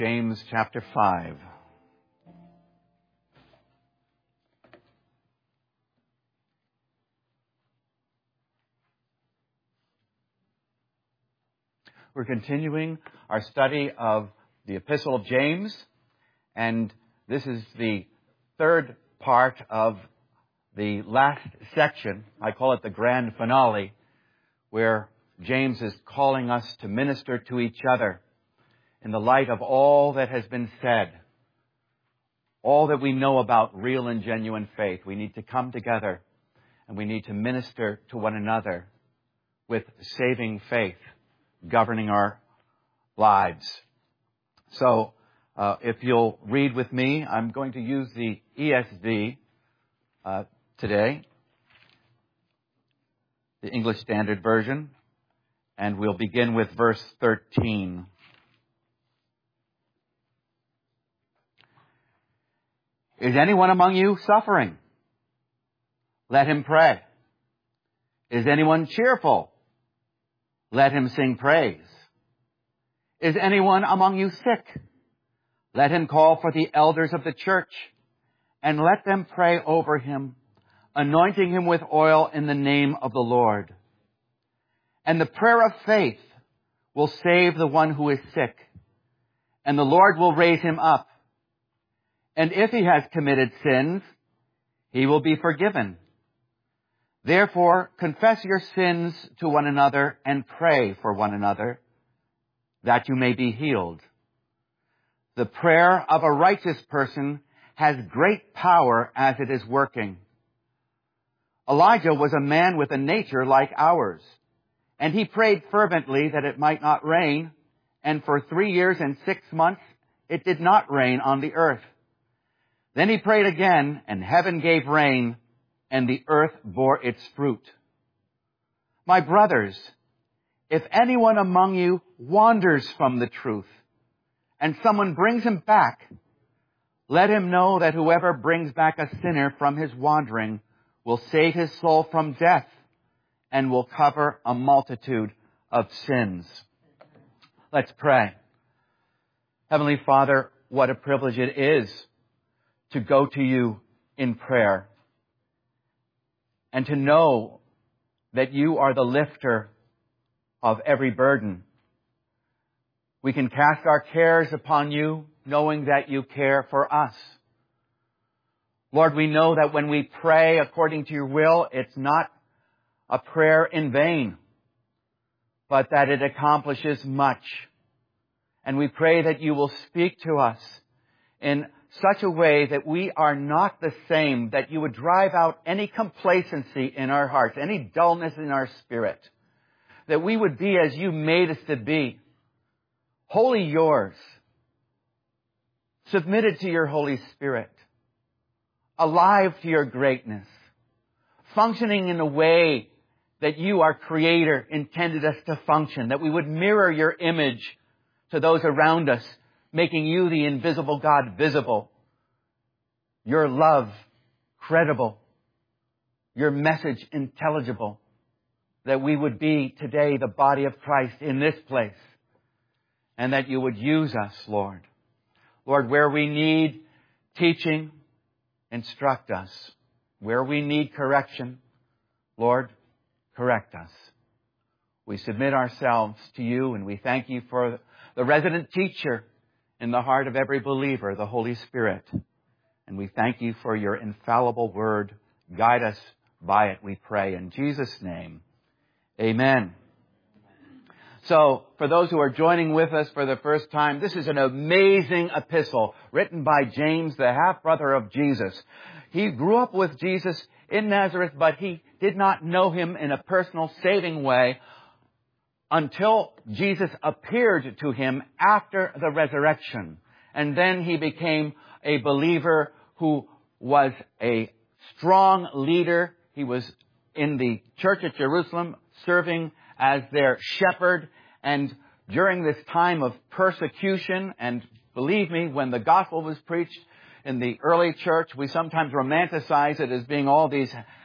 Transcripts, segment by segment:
James chapter 5. We're continuing our study of the Epistle of James, and this is the third part of the last section. I call it the grand finale, where James is calling us to minister to each other in the light of all that has been said, all that we know about real and genuine faith. We need to come together and we need to minister to one another with saving faith governing our lives. So, if you'll read with me, I'm going to use the ESV today, the English Standard Version, and we'll begin with verse 13. Is anyone among you suffering? Let him pray. Is anyone cheerful? Let him sing praise. Is anyone among you sick? Let him call for the elders of the church and let them pray over him, anointing him with oil in the name of the Lord. And the prayer of faith will save the one who is sick, and the Lord will raise him up. And if he has committed sins, he will be forgiven. Therefore, confess your sins to one another and pray for one another, that you may be healed. The prayer of a righteous person has great power as it is working. Elijah was a man with a nature like ours, and he prayed fervently that it might not rain, and for 3 years and 6 months it did not rain on the earth. Then he prayed again, and heaven gave rain, and the earth bore its fruit. My brothers, if anyone among you wanders from the truth, and someone brings him back, let him know that whoever brings back a sinner from his wandering will save his soul from death, and will cover a multitude of sins. Let's pray. Heavenly Father, what a privilege it is to go to you in prayer and to know that you are the lifter of every burden. We can cast our cares upon you, knowing that you care for us. Lord, we know that when we pray according to your will, it's not a prayer in vain, but that it accomplishes much. And we pray that you will speak to us in such a way that we are not the same, that you would drive out any complacency in our hearts, any dullness in our spirit, that we would be as you made us to be, wholly yours, submitted to your Holy Spirit, alive to your greatness, functioning in a way that you, our Creator, intended us to function, that we would mirror your image to those around us, making you, the invisible God, visible, your love credible, your message intelligible, that we would be today the body of Christ in this place, and that you would use us, Lord. Lord, where we need teaching, instruct us. Where we need correction, Lord, correct us. We submit ourselves to you, and we thank you for the resident teacher in the heart of every believer, the Holy Spirit. And we thank you for your infallible word. Guide us by it, we pray. In Jesus' name, amen. So, for those who are joining with us for the first time, this is an amazing epistle written by James, the half-brother of Jesus. He grew up with Jesus in Nazareth, but he did not know him in a personal, saving way until Jesus appeared to him after the resurrection. And then he became a believer who was a strong leader. He was in the church at Jerusalem, serving as their shepherd. And during this time of persecution, and believe me, when the gospel was preached in the early church, we sometimes romanticize it as being all these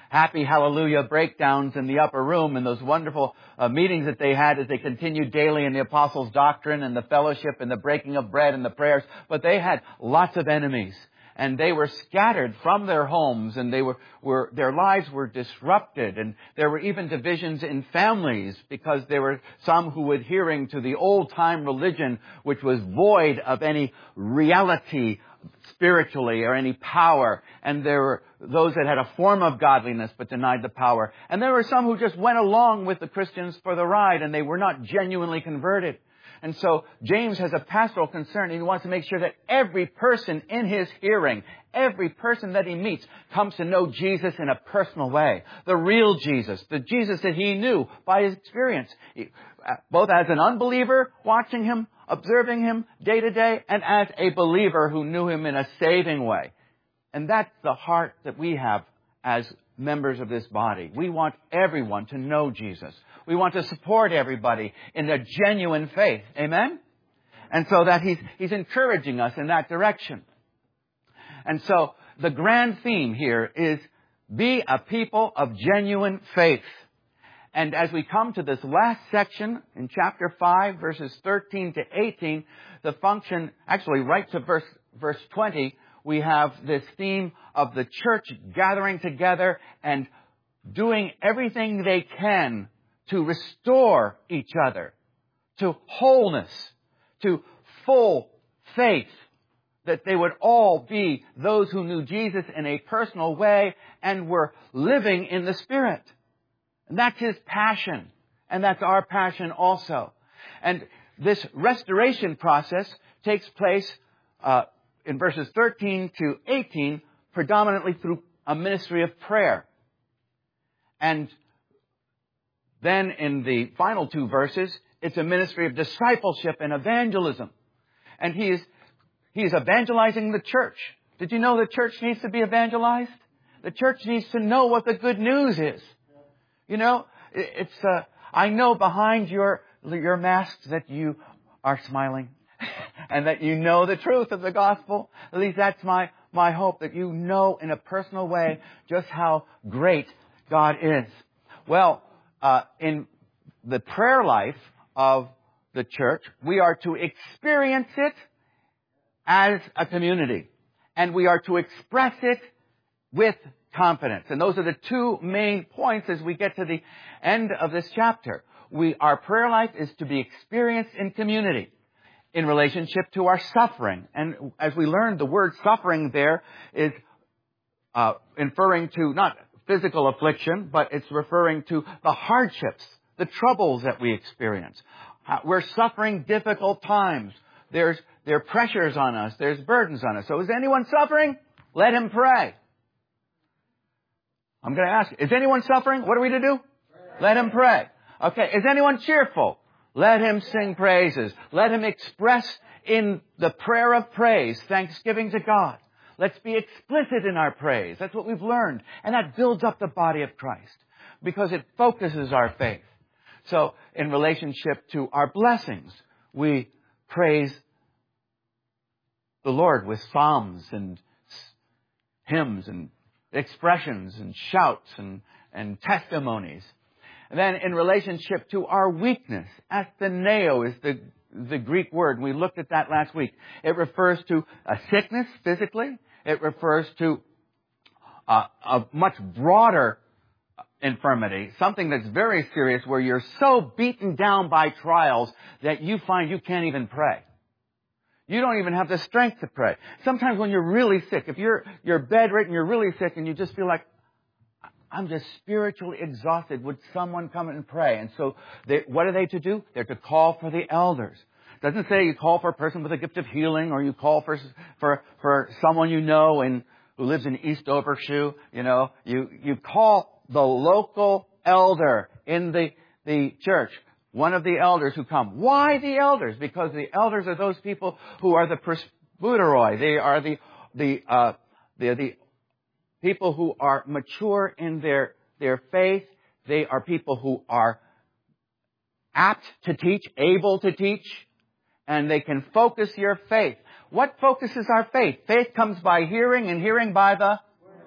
happy hallelujah breakdowns in the upper room and those wonderful meetings that they had as they continued daily in the apostles' doctrine and the fellowship and the breaking of bread and the prayers. But they had lots of enemies. And they were scattered from their homes, and their lives were disrupted, and there were even divisions in families because there were some who were adhering to the old-time religion, which was void of any reality spiritually or any power. And there were those that had a form of godliness but denied the power. And there were some who just went along with the Christians for the ride, and they were not genuinely converted. And so James has a pastoral concern. He wants to make sure that every person in his hearing, every person that he meets, comes to know Jesus in a personal way. The real Jesus, the Jesus that he knew by his experience, both as an unbeliever watching him, observing him day to day, and as a believer who knew him in a saving way. And that's the heart that we have as members of this body. We want everyone to know Jesus. We want to support everybody in their genuine faith. Amen? And so that he's encouraging us in that direction. And so the grand theme here is be a people of genuine faith. And as we come to this last section in chapter 5, verses 13 to 18, the function, actually right to verse 20, we have this theme of the church gathering together and doing everything they can to restore each other to wholeness, to full faith, that they would all be those who knew Jesus in a personal way and were living in the Spirit. And that's his passion, and that's our passion also. And this restoration process takes place in verses 13 to 18, predominantly through a ministry of prayer. And then in the final two verses, it's a ministry of discipleship and evangelism. And he is evangelizing the church. Did you know the church needs to be evangelized? The church needs to know what the good news is. You know, I know behind your mask that you are smiling and that you know the truth of the gospel. At least that's my hope, that you know in a personal way just how great God is. Well, in the prayer life of the church, we are to experience it as a community. And we are to express it with confidence. And those are the two main points as we get to the end of this chapter. Our prayer life is to be experienced in community in relationship to our suffering. And as we learned, the word suffering there is referring to not physical affliction, but it's referring to the hardships, the troubles that we experience. We're suffering difficult times. There are pressures on us. There's burdens on us. So is anyone suffering? Let him pray. I'm going to ask, is anyone suffering? What are we to do? Pray. Let him pray. Okay. Is anyone cheerful? Let him sing praises. Let him express in the prayer of praise thanksgiving to God. Let's be explicit in our praise. That's what we've learned. And that builds up the body of Christ because it focuses our faith. So in relationship to our blessings, we praise the Lord with psalms and hymns and expressions and shouts and testimonies. And then in relationship to our weakness, astheneo is the Greek word. We looked at that last week. It refers to a sickness physically. It refers to a much broader infirmity, something that's very serious where you're so beaten down by trials that you find you can't even pray. You don't even have the strength to pray. Sometimes when you're really sick, if you're bedridden, you're really sick, and you just feel like, I'm just spiritually exhausted. Would someone come and pray? And so what are they to do? They're to call for the elders. It doesn't say you call for a person with a gift of healing or you call for someone you know who lives in East Overshoe. You know, you call the local elder in the church. One of the elders who come. Why the elders? Because the elders are those people who are the presbyteroi. They are the people who are mature in their faith. They are people who are apt to teach, able to teach, and they can focus your faith. What focuses our faith? Faith comes by hearing, and hearing by the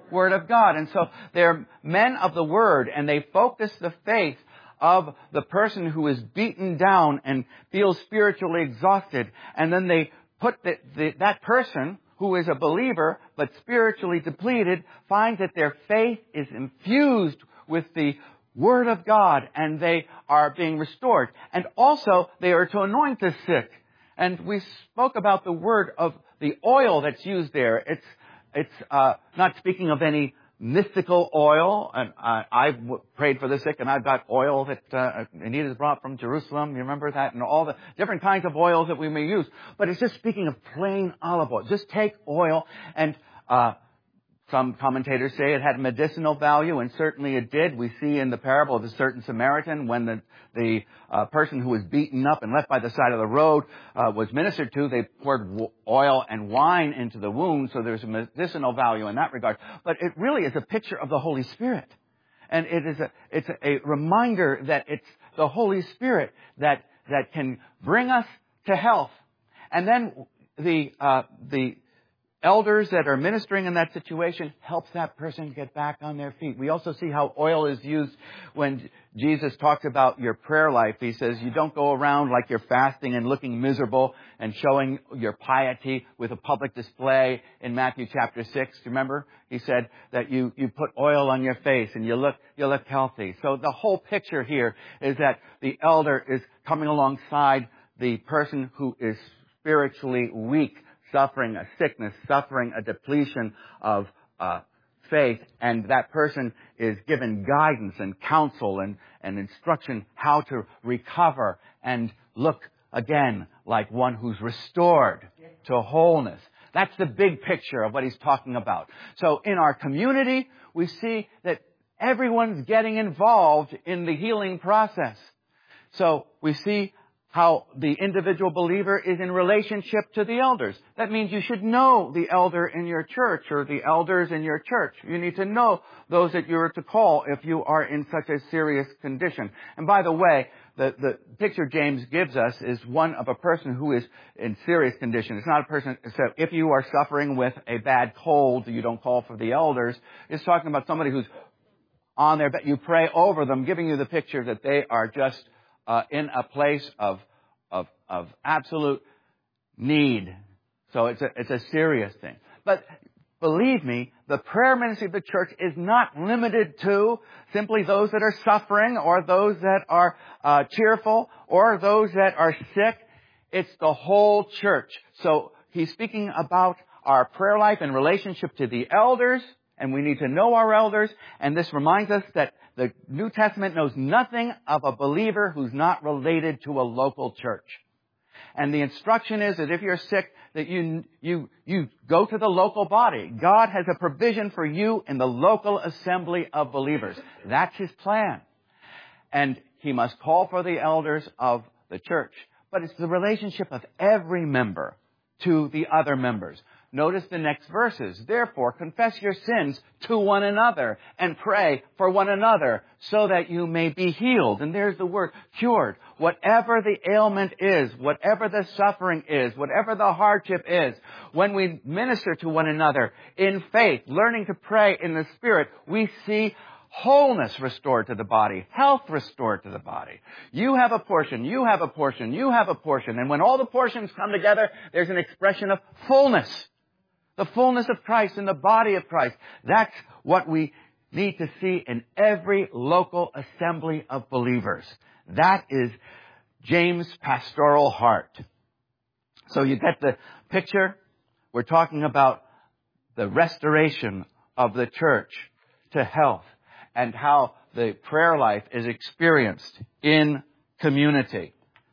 Word of God. And so they're men of the Word, and they focus the faith of the person who is beaten down and feels spiritually exhausted. And then they put that person who is a believer but spiritually depleted finds that their faith is infused with the Word of God, and they are being restored. And also, they are to anoint the sick. And we spoke about the word of the oil that's used there. It's not speaking of any mystical oil. And I've prayed for the sick, and I've got oil that Anita's brought from Jerusalem. You remember that? And all the different kinds of oils that we may use. But it's just speaking of plain olive oil. Just take oil, and some commentators say it had medicinal value, and certainly it did. We see in the parable of the certain Samaritan, when the person who was beaten up and left by the side of the road was ministered to, they poured oil and wine into the wound, so there's a medicinal value in that regard. But it really is a picture of the Holy Spirit. And it's a reminder that it's the Holy Spirit that can bring us to health. And then the elders that are ministering in that situation helps that person get back on their feet. We also see how oil is used when Jesus talks about your prayer life. He says you don't go around like you're fasting and looking miserable and showing your piety with a public display in Matthew chapter 6. Remember? He said that you put oil on your face and you look healthy. So the whole picture here is that the elder is coming alongside the person who is spiritually weak, suffering a sickness, suffering a depletion of faith, and that person is given guidance and counsel and instruction how to recover and look again like one who's restored to wholeness. That's the big picture of what he's talking about. So in our community, we see that everyone's getting involved in the healing process. So we see how the individual believer is in relationship to the elders. That means you should know the elder in your church or the elders in your church. You need to know those that you're to call if you are in such a serious condition. And by the way, the picture James gives us is one of a person who is in serious condition. It's not a person, so if you are suffering with a bad cold, you don't call for the elders. It's talking about somebody who's on their bed. You pray over them, giving you the picture that they are just in a place of absolute need. So it's a serious thing. But believe me, the prayer ministry of the church is not limited to simply those that are suffering or those that are cheerful or those that are sick. It's the whole church. So he's speaking about our prayer life in relationship to the elders, and we need to know our elders. And this reminds us that the New Testament knows nothing of a believer who's not related to a local church. And the instruction is that if you're sick, that you go to the local body. God has a provision for you in the local assembly of believers. That's his plan. And he must call for the elders of the church. But it's the relationship of every member to the other members. Notice the next verses. Therefore, confess your sins to one another and pray for one another so that you may be healed. And there's the word, cured. Whatever the ailment is, whatever the suffering is, whatever the hardship is, when we minister to one another in faith, learning to pray in the Spirit, we see wholeness restored to the body, health restored to the body. You have a portion, you have a portion, you have a portion. And when all the portions come together, there's an expression of fullness. The fullness of Christ in the body of Christ. That's what we need to see in every local assembly of believers. That is James' pastoral heart. So you get the picture. We're talking about the restoration of the church to health and how the prayer life is experienced in community.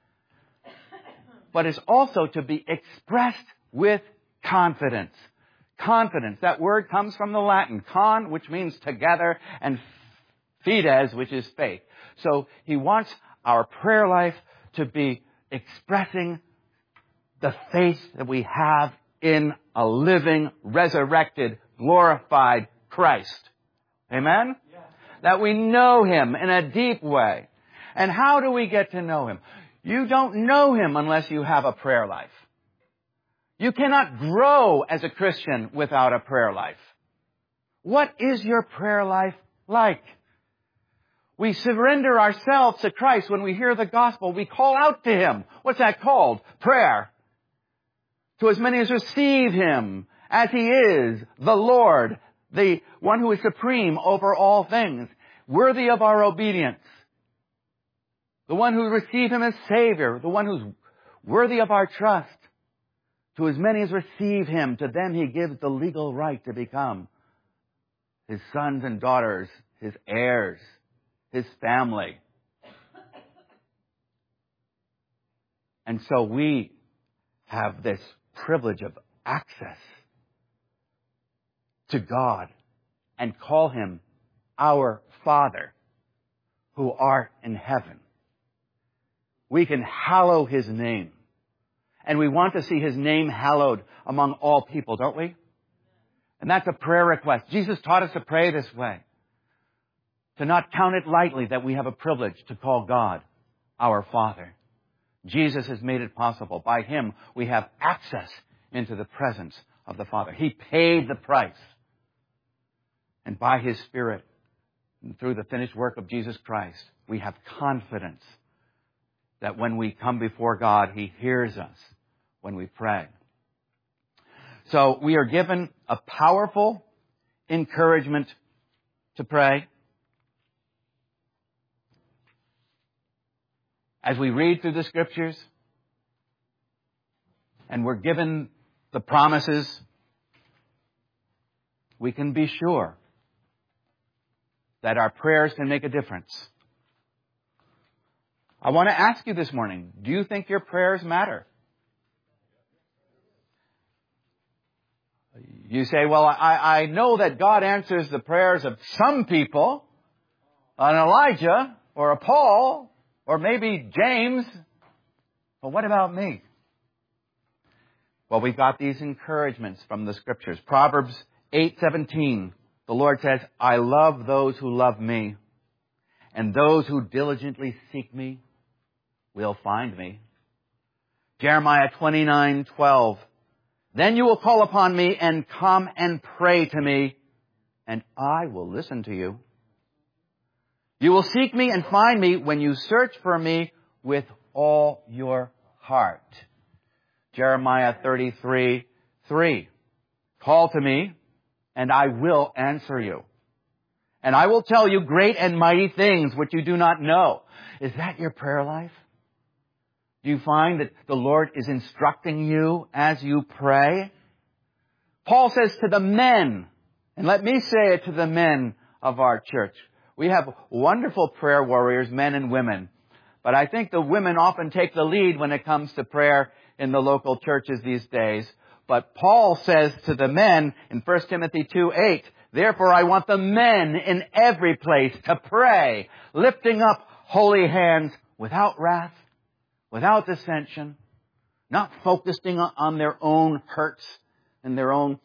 But it's also to be expressed with confidence. Confidence. That word comes from the Latin con, which means together, and fides, which is faith. So he wants our prayer life to be expressing the faith that we have in a living, resurrected, glorified Christ. Amen? Yeah. That we know him in a deep way. And how do we get to know him? You don't know him unless you have a prayer life. You cannot grow as a Christian without a prayer life. What is your prayer life like? We surrender ourselves to Christ when we hear the gospel. We call out to Him. What's that called? Prayer. To as many as receive Him as He is, the Lord, the one who is supreme over all things, worthy of our obedience. The one who receive Him as Savior, the one who's worthy of our trust. To as many as receive Him, to them He gives the legal right to become His sons and daughters, His heirs, His family. And so we have this privilege of access to God and call Him our Father who art in heaven. We can hallow His name. And we want to see His name hallowed among all people, don't we? And that's a prayer request. Jesus taught us to pray this way. To not count it lightly that we have a privilege to call God our Father. Jesus has made it possible. By Him, we have access into the presence of the Father. He paid the price. And by His Spirit, and through the finished work of Jesus Christ, we have confidence that when we come before God, He hears us when we pray. So we are given a powerful encouragement to pray. As we read through the Scriptures, and we're given the promises, we can be sure that our prayers can make a difference. I want to ask you this morning, do you think your prayers matter? You say, well, I know that God answers the prayers of some people, an Elijah or a Paul, or maybe James, but what about me? Well, we've got these encouragements from the Scriptures. Proverbs 8:17, the Lord says, I love those who love me, and those who diligently seek me will find me. Jeremiah 29:12, then you will call upon me and come and pray to me, and I will listen to you. You will seek me and find me when you search for me with all your heart. Jeremiah 33:3. Call to me, and I will answer you. And I will tell you great and mighty things which you do not know. Is that your prayer life? Do you find that the Lord is instructing you as you pray? Paul says to the men, and let me say it to the men of our church. We have wonderful prayer warriors, men and women. But I think the women often take the lead when it comes to prayer in the local churches these days. But Paul says to the men in 1 Timothy 2:8, therefore I want the men in every place to pray, lifting up holy hands without wrath, without dissension, not focusing on their own hurts and their own,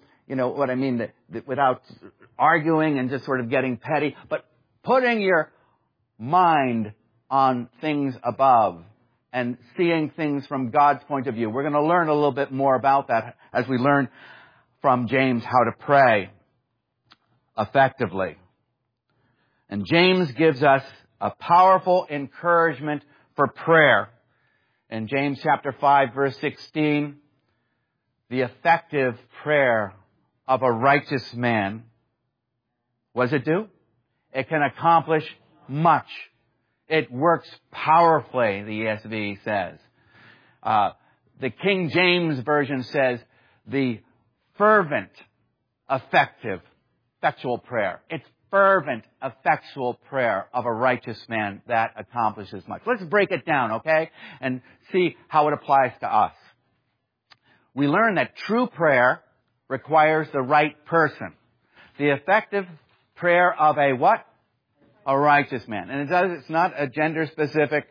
without arguing and just sort of getting petty, but putting your mind on things above and seeing things from God's point of view. We're going to learn a little bit more about that as we learn from James how to pray effectively. And James gives us a powerful encouragement for prayer. In James chapter 5, verse 16, the effective prayer of a righteous man, what does it do? It can accomplish much. It works powerfully, the ESV says. The King James Version says the fervent, effectual prayer. It's fervent, effectual prayer of a righteous man that accomplishes much. Let's break it down, okay? And see how it applies to us. We learn that true prayer requires the right person. The effective prayer of a what? A righteous man. And it's not a gender-specific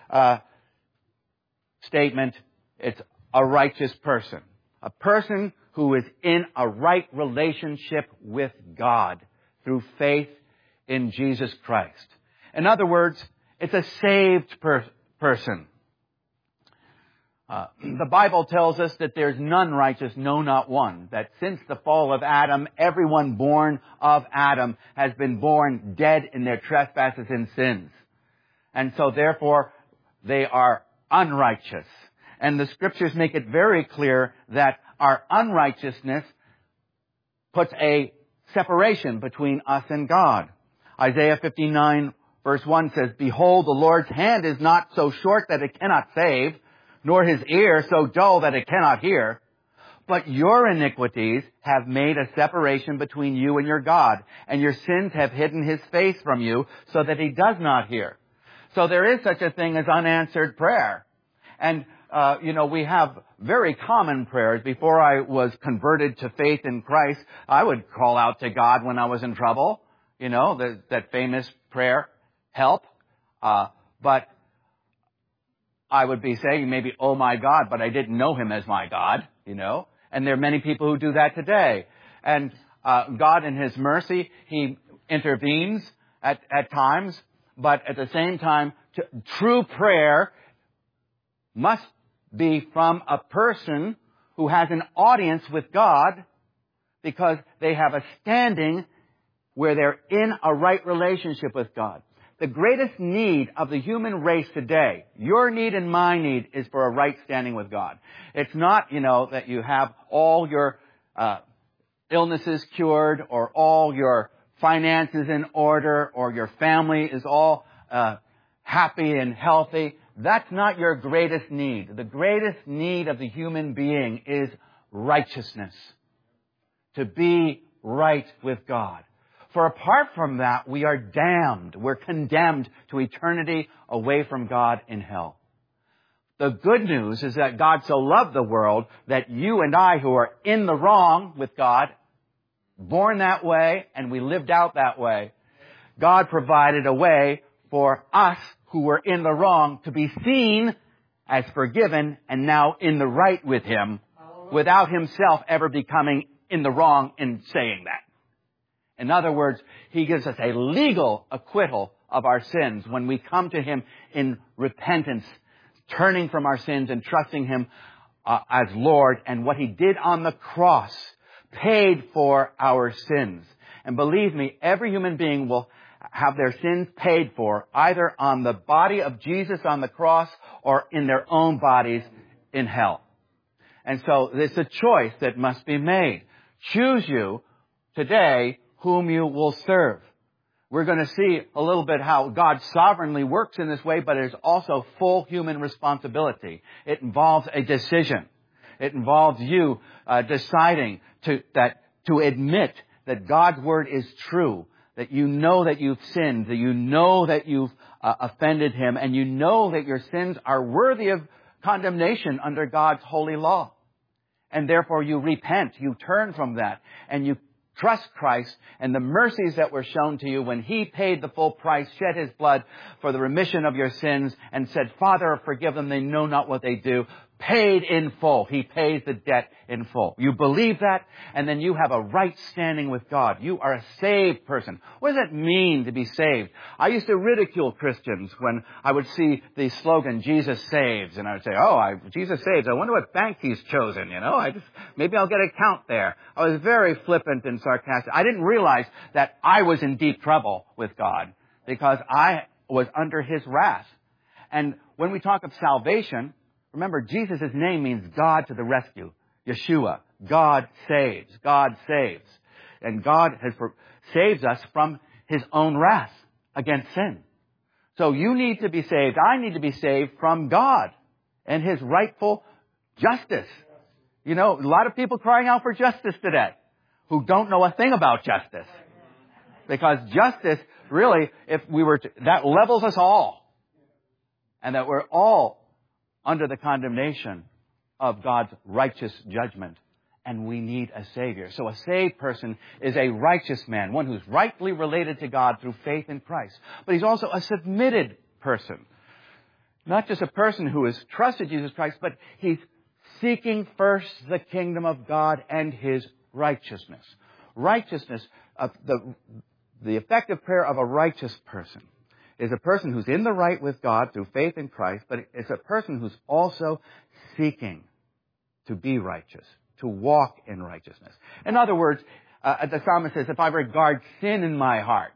statement. It's a righteous person. A person who is in a right relationship with God through faith in Jesus Christ. In other words, it's a saved person. The Bible tells us that there's none righteous, no, not one. That since the fall of Adam, everyone born of Adam has been born dead in their trespasses and sins. And so therefore, they are unrighteous. And the Scriptures make it very clear that our unrighteousness puts a separation between us and God. Isaiah 59 verse 1 says, "Behold, the Lord's hand is not so short that it cannot save, nor his ear so dull that it cannot hear. But your iniquities have made a separation between you and your God, and your sins have hidden his face from you so that he does not hear." So there is such a thing as unanswered prayer. And, we have very common prayers. Before I was converted to faith in Christ, I would call out to God when I was in trouble. That famous prayer, help. But I would be saying maybe, "Oh my God," but I didn't know him as my God, And there are many people who do that today. And God in his mercy, he intervenes at times. But at the same time, true prayer must be from a person who has an audience with God, because they have a standing where they're in a right relationship with God. The greatest need of the human race today, your need and my need, is for a right standing with God. It's not, that you have all your illnesses cured, or all your finances in order, or your family is all happy and healthy. That's not your greatest need. The greatest need of the human being is righteousness. To be right with God. For apart from that, we are damned. We're condemned to eternity away from God in hell. The good news is that God so loved the world that you and I, who are in the wrong with God, born that way, and we lived out that way, God provided a way for us who were in the wrong to be seen as forgiven and now in the right with him, without himself ever becoming in the wrong in saying that. In other words, he gives us a legal acquittal of our sins when we come to him in repentance, turning from our sins and trusting him as Lord. And what he did on the cross paid for our sins. And believe me, every human being will have their sins paid for, either on the body of Jesus on the cross or in their own bodies in hell. And so it's a choice that must be made. Choose you today whom you will serve. We're going to see a little bit how God sovereignly works in this way, but there's also full human responsibility. It involves a decision. It involves you deciding to admit that God's word is true, that you know that you've sinned, that you know that you've offended him, and you know that your sins are worthy of condemnation under God's holy law. And therefore you repent, you turn from that, and you trust Christ and the mercies that were shown to you when he paid the full price, shed his blood for the remission of your sins, and said, "Father, forgive them, they know not what they do." Paid in full. He pays the debt in full. You believe that, and then you have a right standing with God. You are a saved person. What does that mean to be saved? I used to ridicule Christians when I would see the slogan, "Jesus saves," and I would say, Jesus saves. I wonder what bank he's chosen, maybe I'll get an account there. I was very flippant and sarcastic. I didn't realize that I was in deep trouble with God because I was under his wrath. And when we talk of salvation, remember, Jesus' name means God to the rescue. Yeshua. God saves. God saves. And God saves us from his own wrath against sin. So you need to be saved. I need to be saved from God and his rightful justice. A lot of people crying out for justice today who don't know a thing about justice. Because justice, really, that levels us all. And that we're all under the condemnation of God's righteous judgment. And we need a Savior. So a saved person is a righteous man, one who's rightly related to God through faith in Christ. But he's also a submitted person. Not just a person who has trusted Jesus Christ, but he's seeking first the kingdom of God and his righteousness. Righteousness, the effective prayer of a righteous person is a person who's in the right with God through faith in Christ, but it's a person who's also seeking to be righteous, to walk in righteousness. In other words, the psalmist says, if I regard sin in my heart,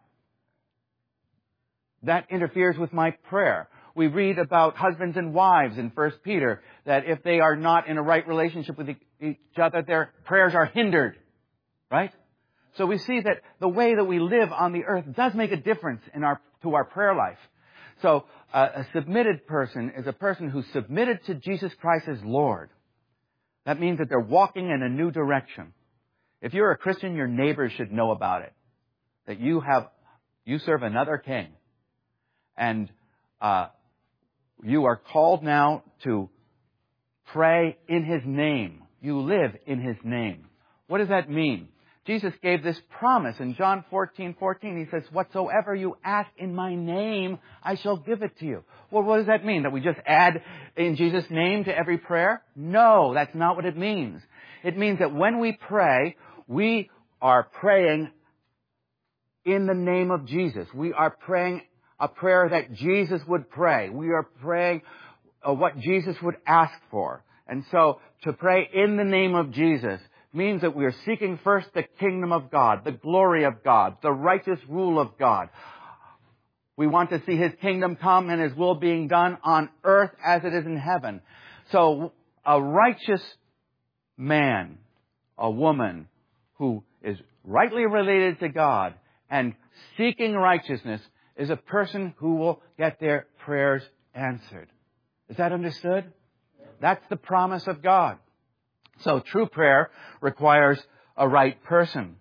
that interferes with my prayer. We read about husbands and wives in 1 Peter, that if they are not in a right relationship with each other, their prayers are hindered. Right? So we see that the way that we live on the earth does make a difference to our prayer life. So a submitted person is a person who's submitted to Jesus Christ as Lord. That means that they're walking in a new direction. If you're a Christian, your neighbors should know about it. That you serve another king. And you are called now to pray in His name. You live in His name. What does that mean? Jesus gave this promise in John 14:14. He says, whatsoever you ask in my name, I shall give it to you. Well, what does that mean? That we just add in Jesus' name to every prayer? No, that's not what it means. It means that when we pray, we are praying in the name of Jesus. We are praying a prayer that Jesus would pray. We are praying what Jesus would ask for. And so to pray in the name of Jesus means that we are seeking first the kingdom of God, the glory of God, the righteous rule of God. We want to see His kingdom come and His will being done on earth as it is in heaven. So a righteous man, a woman who is rightly related to God and seeking righteousness is a person who will get their prayers answered. Is that understood? That's the promise of God. So true prayer requires a right person.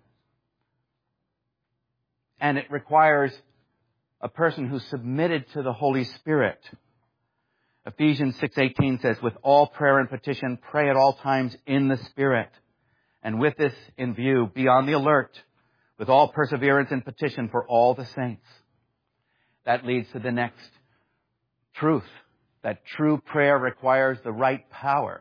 And it requires a person who's submitted to the Holy Spirit. Ephesians 6:18 says, with all prayer and petition, pray at all times in the Spirit. And with this in view, be on the alert with all perseverance and petition for all the saints. That leads to the next truth, that true prayer requires the right power.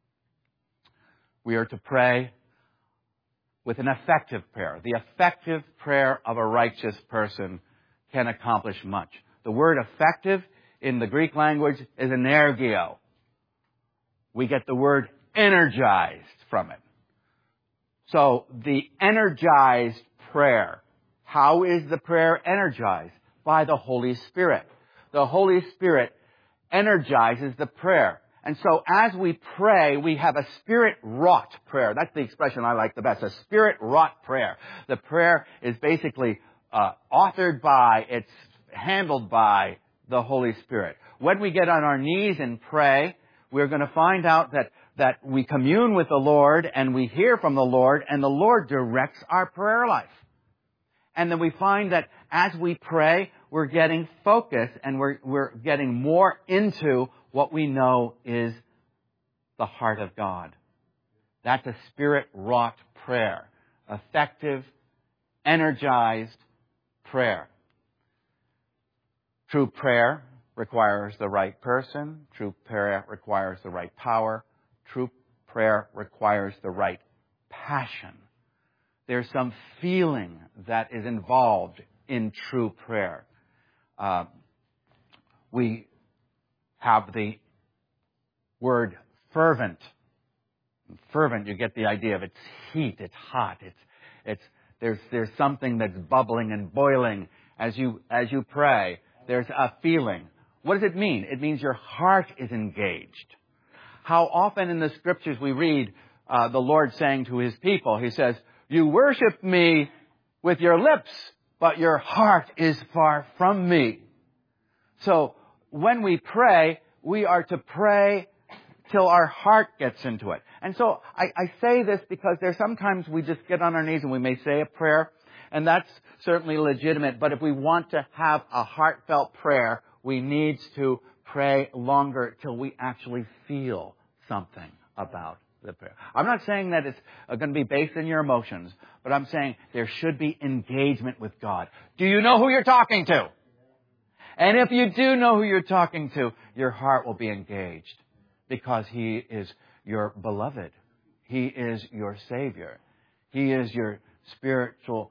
We are to pray with an effective prayer. The effective prayer of a righteous person can accomplish much. The word effective in the Greek language is energio. We get the word energized from it. So the energized prayer. How is the prayer energized? By the Holy Spirit. The Holy Spirit energizes the prayer. And so as we pray, we have a Spirit-wrought prayer. That's the expression I like the best, a Spirit-wrought prayer. The prayer is basically authored by, it's handled by the Holy Spirit. When we get on our knees and pray, we're going to find out that we commune with the Lord and we hear from the Lord and the Lord directs our prayer life. And then we find that as we pray, we're getting focused and we're getting more into what we know is the heart of God. That's a Spirit-wrought prayer. Effective, energized prayer. True prayer requires the right person. True prayer requires the right power. True prayer requires the right passion. There's some feeling that is involved in true prayer. We have the word fervent. Fervent, you get the idea of it's heat, it's hot, there's something that's bubbling and boiling as you pray. There's a feeling. What does it mean? It means your heart is engaged. How often in the Scriptures we read the Lord saying to His people, He says, you worship me with your lips, but your heart is far from me. So when we pray, we are to pray till our heart gets into it. And so I say this because there's sometimes we just get on our knees and we may say a prayer, and that's certainly legitimate. But if we want to have a heartfelt prayer, we need to pray longer till we actually feel something about the prayer. I'm not saying that it's going to be based on your emotions, but I'm saying there should be engagement with God. Do you know who you're talking to? And if you do know who you're talking to, your heart will be engaged because He is your beloved. He is your Savior. He is your spiritual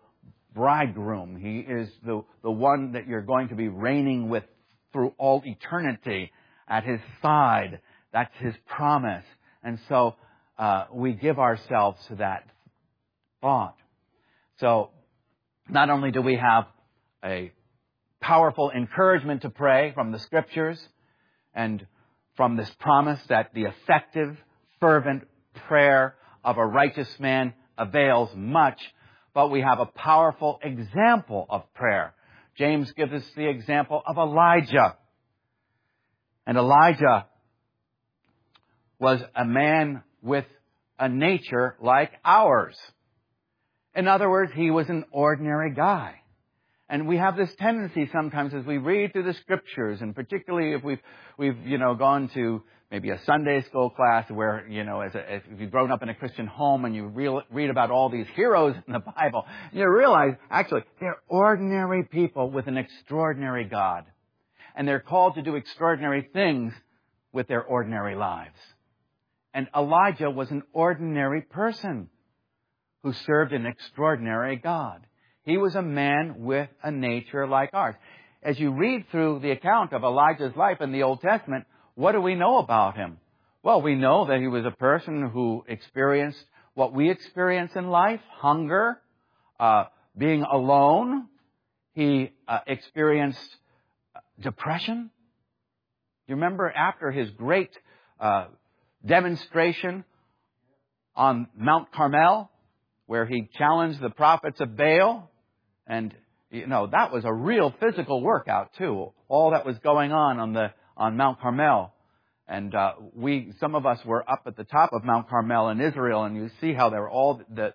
bridegroom. He is the one that you're going to be reigning with through all eternity at His side. That's His promise. And so we give ourselves to that thought. So not only do we have a powerful encouragement to pray from the Scriptures and from this promise that the effective, fervent prayer of a righteous man avails much, but we have a powerful example of prayer. James gives us the example of Elijah. And Elijah was a man with a nature like ours. In other words, he was an ordinary guy. And we have this tendency sometimes as we read through the Scriptures, and particularly if we've gone to maybe a Sunday school class where, if you've grown up in a Christian home and you read about all these heroes in the Bible, you realize, actually, they're ordinary people with an extraordinary God. And they're called to do extraordinary things with their ordinary lives. And Elijah was an ordinary person who served an extraordinary God. He was a man with a nature like ours. As you read through the account of Elijah's life in the Old Testament, what do we know about him? Well, we know that he was a person who experienced what we experience in life, hunger, being alone. He experienced depression. You remember after his great demonstration on Mount Carmel, where he challenged the prophets of Baal? And, that was a real physical workout, too. All that was going on Mount Carmel. And some of us were up at the top of Mount Carmel in Israel, and you see how there were all the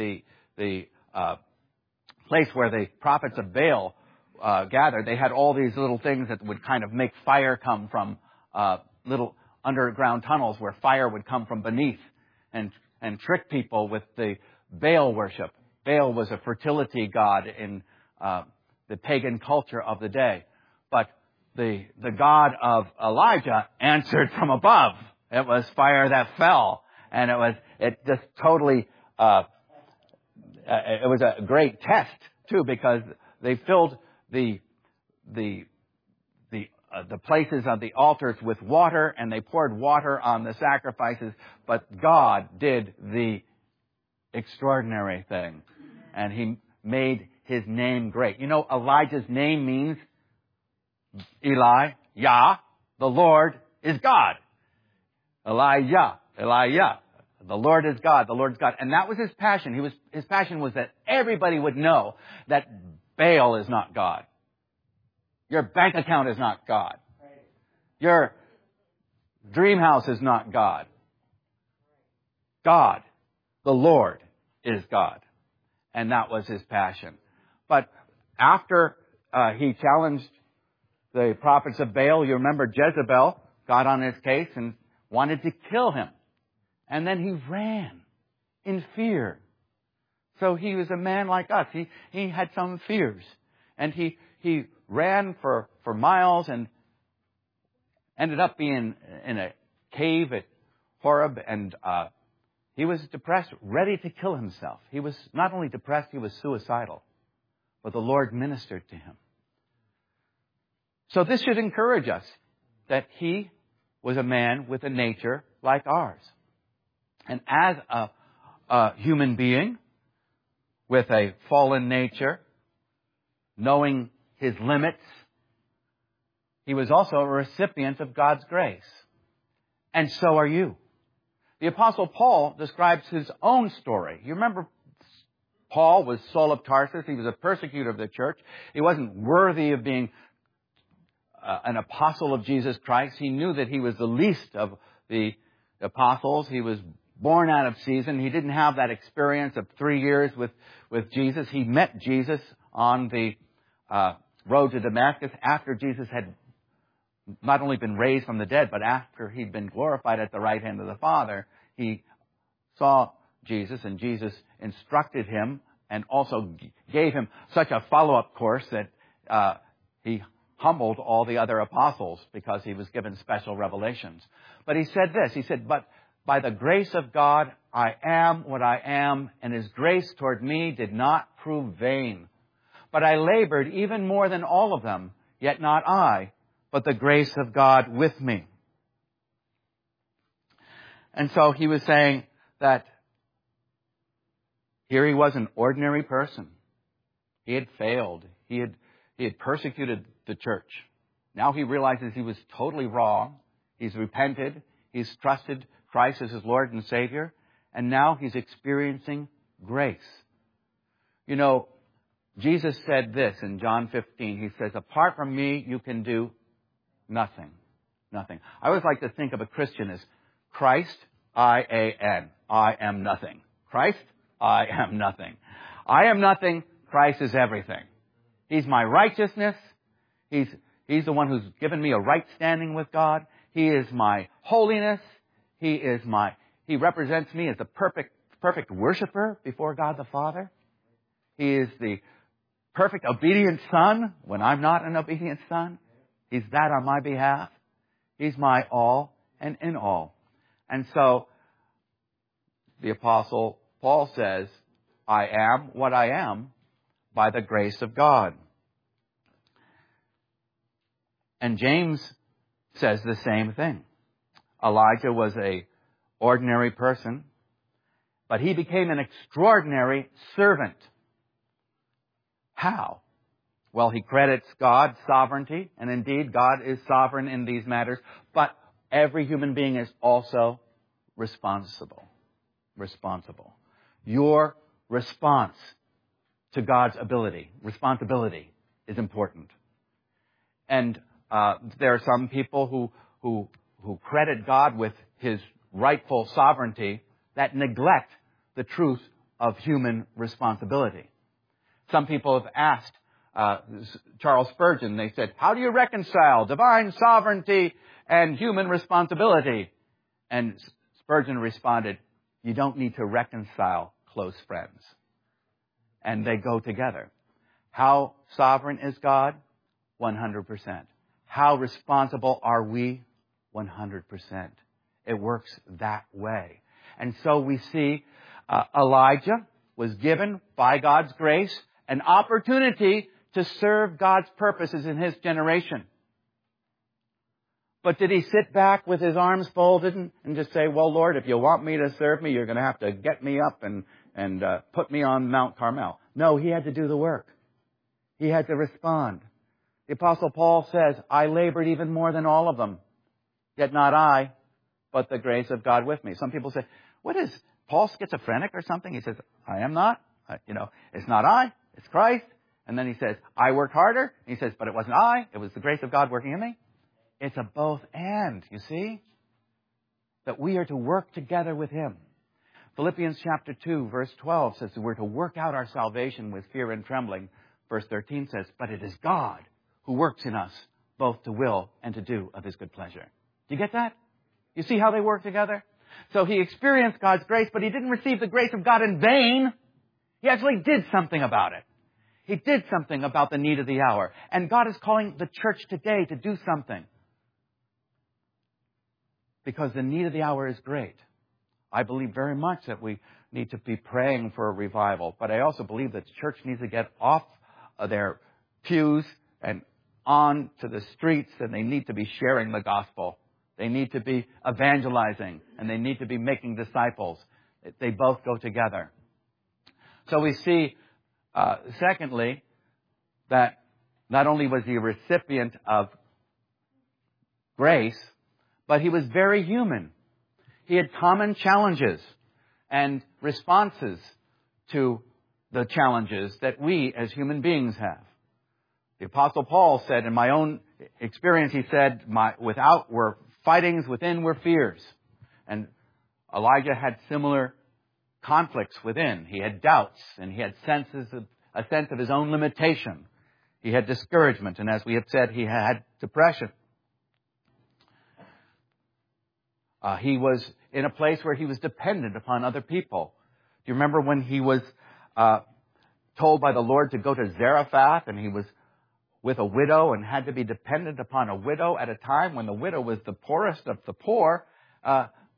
place where the prophets of Baal gathered. They had all these little things that would kind of make fire come from little underground tunnels where fire would come from beneath and trick people with the Baal worship. Baal was a fertility god in the pagan culture of the day. But the God of Elijah answered from above. It was fire that fell. And it just totally, it was a great test too, because they filled the places of the altars with water, and they poured water on the sacrifices. But God did the extraordinary thing, and He made His name great. Elijah's name means Eli, Yah, the Lord is God. Elijah, the Lord is God, the Lord is God. And that was his passion. His passion was that everybody would know that Baal is not God. Your bank account is not God. Your dream house is not God. God, the Lord, is God. And that was his passion. But after he challenged the prophets of Baal, you remember Jezebel got on his case and wanted to kill him. And then he ran in fear. So he was a man like us. He had some fears. And he ran for miles and ended up being in a cave at Horeb, and he was depressed, ready to kill himself. He was not only depressed, he was suicidal. But the Lord ministered to him. So this should encourage us that he was a man with a nature like ours. And as a human being with a fallen nature, knowing his limits, he was also a recipient of God's grace. And so are you. The Apostle Paul describes his own story. You remember Paul was Saul of Tarsus. He was a persecutor of the church. He wasn't worthy of being an apostle of Jesus Christ. He knew that he was the least of the apostles. He was born out of season. He didn't have that experience of 3 years with Jesus. He met Jesus on the road to Damascus after Jesus had not only been raised from the dead, but after he'd been glorified at the right hand of the Father. He saw Jesus, and Jesus instructed him and also gave him such a follow-up course that he humbled all the other apostles because he was given special revelations. But he said this, he said, but By the grace of God, I am what I am, and His grace toward me did not prove vain. But I labored even more than all of them, yet not I, but the grace of God with me. And so he was saying that here he was, an ordinary person. He had failed. He had persecuted the church. Now he realizes he was totally wrong. He's repented. He's trusted Christ as his Lord and Savior. And now he's experiencing grace. You know, Jesus said this in John 15. He says, apart from me, you can do nothing. Nothing. I always like to think of a Christian as Christ, I-A-N. I am nothing. Christ, I am nothing. I am nothing. Christ is everything. He's my righteousness. He's the one who's given me a right standing with God. He is my holiness. He represents me as the perfect worshiper before God the Father. He is the perfect obedient son when I'm not an obedient son. He's that on my behalf. He's my all and in all. And so the Apostle Paul says, I am what I am by the grace of God. And James says the same thing. Elijah was an ordinary person, but he became an extraordinary servant. How? Well, he credits God's sovereignty, and indeed God is sovereign in these matters, but every human being is also responsible. Your response to God's responsibility is important. And there are some people who credit God with His rightful sovereignty that neglect the truth of human responsibility. Some people have asked Charles Spurgeon, they said, how do you reconcile divine sovereignty and human responsibility? And Spurgeon responded, you don't need to reconcile close friends. And they go together. How sovereign is God? 100%. How responsible are we? 100%. It works that way. And so we see Elijah was given by God's grace an opportunity to serve God's purposes in his generation. But did he sit back with his arms folded and just say, well, Lord, if you want me to serve me, you're going to have to get me up and put me on Mount Carmel? No, he had to do the work. He had to respond. The Apostle Paul says, I labored even more than all of them, yet not I, but the grace of God with me. Some people say, what is Paul schizophrenic or something? He says, I am not. It's not I, it's Christ. And then he says, I worked harder. And he says, but it wasn't I, it was the grace of God working in me. It's a both and, you see? That we are to work together with Him. Philippians chapter 2, verse 12 says that we're to work out our salvation with fear and trembling. Verse 13 says, but it is God who works in us both to will and to do of His good pleasure. Do you get that? You see how they work together? So he experienced God's grace, but he didn't receive the grace of God in vain. He actually did something about it. He did something about the need of the hour. And God is calling the church today to do something. Because the need of the hour is great. I believe very much that we need to be praying for a revival. But I also believe that the church needs to get off of their pews and on to the streets, and they need to be sharing the gospel. They need to be evangelizing, and they need to be making disciples. They both go together. So we see, secondly, that not only was he a recipient of grace, but he was very human. He had common challenges and responses to the challenges that we as human beings have. The Apostle Paul said, in my own experience, he said, without were fightings, within were fears. And Elijah had similar conflicts within. He had doubts, and he had a sense of his own limitation. He had discouragement, and as we have said, he had depression. He was in a place where he was dependent upon other people. Do you remember when he was told by the Lord to go to Zarephath, and he was with a widow and had to be dependent upon a widow at a time when the widow was the poorest of the poor?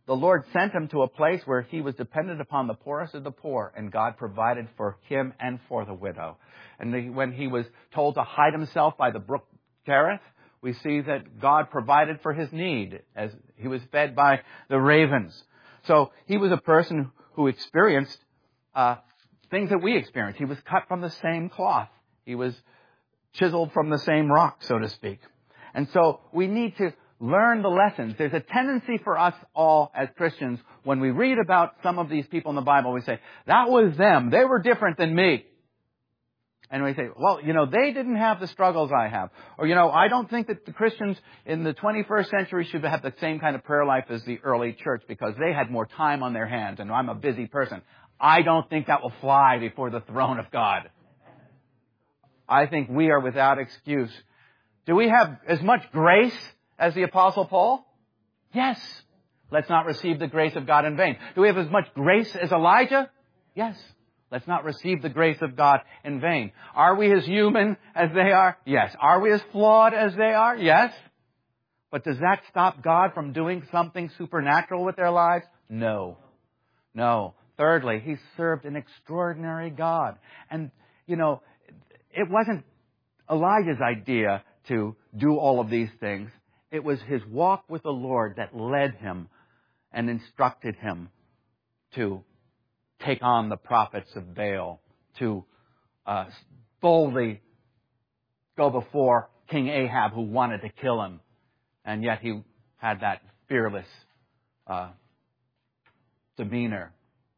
the Lord sent him to a place where he was dependent upon the poorest of the poor, and God provided for him and for the widow. And when he was told to hide himself by the brook Cherith, we see that God provided for his need as he was fed by the ravens. So he was a person who experienced things that we experience. He was cut from the same cloth. He was chiseled from the same rock, so to speak. And so we need to learn the lessons. There's a tendency for us all as Christians, when we read about some of these people in the Bible, we say, that was them. They were different than me. And we say, well, they didn't have the struggles I have. Or, I don't think that the Christians in the 21st century should have the same kind of prayer life as the early church because they had more time on their hands and I'm a busy person. I don't think that will fly before the throne of God. I think we are without excuse. Do we have as much grace as the Apostle Paul? Yes. Let's not receive the grace of God in vain. Do we have as much grace as Elijah? Yes. Let's not receive the grace of God in vain. Are we as human as they are? Yes. Are we as flawed as they are? Yes. But does that stop God from doing something supernatural with their lives? No. No. Thirdly, he served an extraordinary God. And, it wasn't Elijah's idea to do all of these things. It was his walk with the Lord that led him and instructed him to take on the prophets of Baal, to boldly go before King Ahab, who wanted to kill him. And yet he had that fearless demeanor.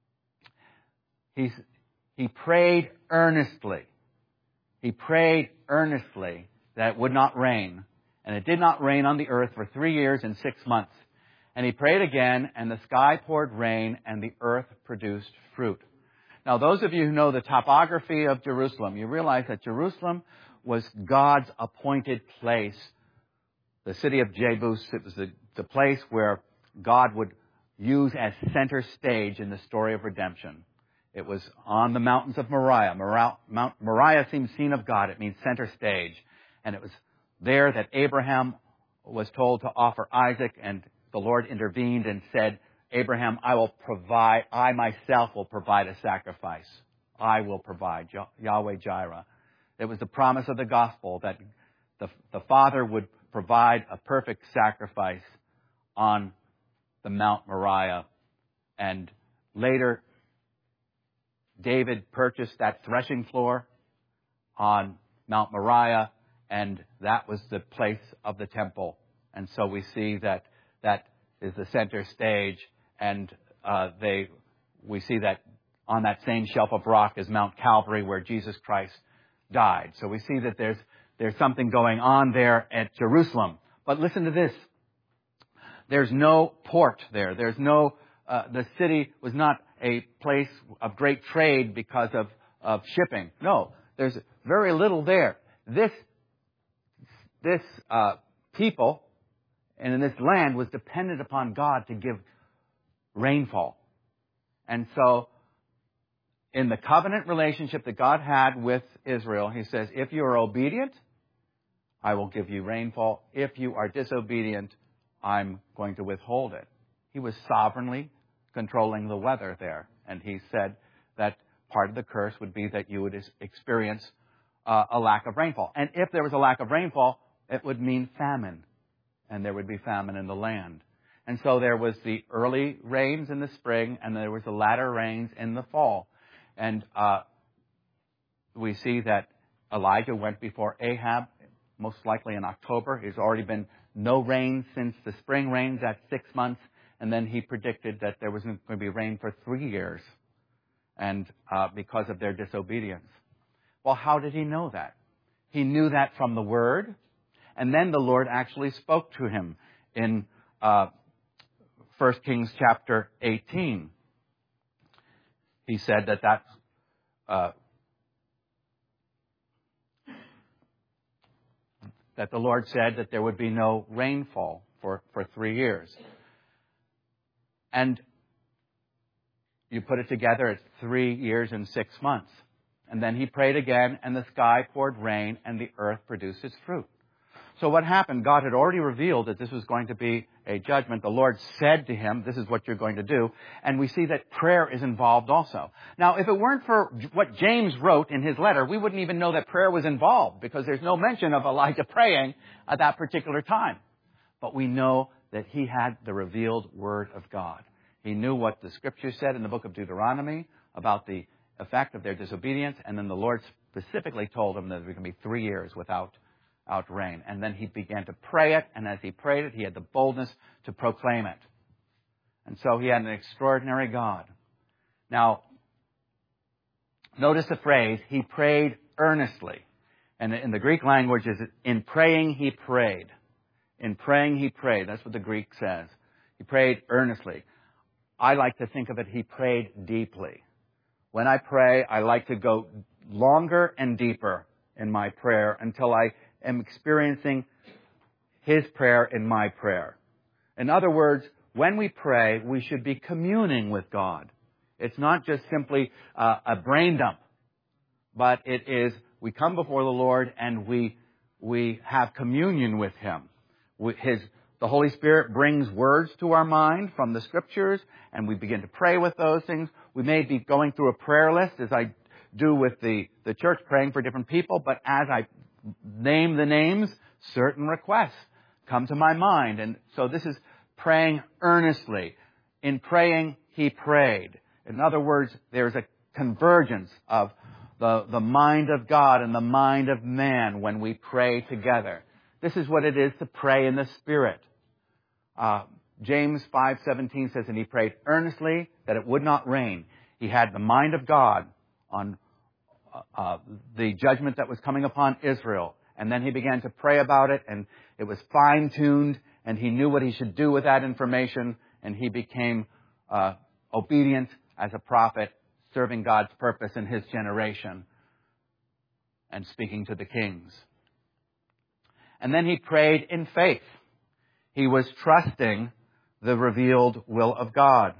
He prayed earnestly. He prayed earnestly that it would not rain. And it did not rain on the earth for 3 years and 6 months. And he prayed again, and the sky poured rain, and the earth produced fruit. Now, those of you who know the topography of Jerusalem, you realize that Jerusalem was God's appointed place. The city of Jebus, it was the place where God would use as center stage in the story of redemption. It was on the mountains of Moriah. Mount Moriah seems seen of God. It means center stage. And it was there that Abraham was told to offer Isaac, and the Lord intervened and said, Abraham, I myself will provide a sacrifice. I will provide, Yahweh Jireh. It was the promise of the gospel that the Father would provide a perfect sacrifice on the Mount Moriah. And later, David purchased that threshing floor on Mount Moriah, and that was the place of the temple. And so we see that is the center stage, and we see that on that same shelf of rock is Mount Calvary, where Jesus Christ died. So we see that there's something going on there at Jerusalem. But listen to this. There's no port there. There's no, the city was not a place of great trade because of shipping. No, there's very little there. This people and in this land was dependent upon God to give rainfall. And so in the covenant relationship that God had with Israel, he says, if you are obedient, I will give you rainfall. If you are disobedient, I'm going to withhold it. He was sovereignly controlling the weather there. And he said that part of the curse would be that you would experience a lack of rainfall. And if there was a lack of rainfall, it would mean famine. And there would be famine in the land. And so there was the early rains in the spring, and there was the latter rains in the fall. And we see that Elijah went before Ahab, most likely in October. There's already been no rain since the spring rains at 6 months. And then he predicted that there wasn't going to be rain for 3 years, and because of their disobedience. Well, how did he know that? He knew that from the Word. And then the Lord actually spoke to him in 1 Kings chapter 18. He said that the Lord said that there would be no rainfall for 3 years. And you put it together, it's 3 years and 6 months. And then he prayed again, and the sky poured rain, and the earth produced its fruit. So what happened? God had already revealed that this was going to be a judgment. The Lord said to him, this is what you're going to do. And we see that prayer is involved also. Now, if it weren't for what James wrote in his letter, we wouldn't even know that prayer was involved, because there's no mention of Elijah praying at that particular time. But we know that he had the revealed word of God. He knew what the scripture said in the book of Deuteronomy about the effect of their disobedience. And then the Lord specifically told him that there was going to be 3 years without rain. And then he began to pray it. And as he prayed it, he had the boldness to proclaim it. And so he had an extraordinary God. Now, notice the phrase, he prayed earnestly. And in the Greek language, is in praying he prayed. In praying he prayed. That's what the Greek says. He prayed earnestly. I like to think of it, he prayed deeply. When I pray, I like to go longer and deeper in my prayer until I am experiencing his prayer in my prayer. In other words, when we pray, we should be communing with God. It's not just simply a brain dump, but it is, we come before the Lord and we have communion with him. The Holy Spirit brings words to our mind from the Scriptures, and we begin to pray with those things. We may be going through a prayer list, as I do with the church, praying for different people, but as I name the names, certain requests come to my mind. And so this is praying earnestly. In praying, he prayed. In other words, there's a convergence of the mind of God and the mind of man when we pray together. This is what it is to pray in the Spirit. James 5:17 says, and he prayed earnestly that it would not rain. He had the mind of God on the judgment that was coming upon Israel. And then he began to pray about it, and it was fine-tuned, and he knew what he should do with that information, and he became obedient as a prophet, serving God's purpose in his generation and speaking to the kings. And then he prayed in faith. He was trusting the revealed will of God.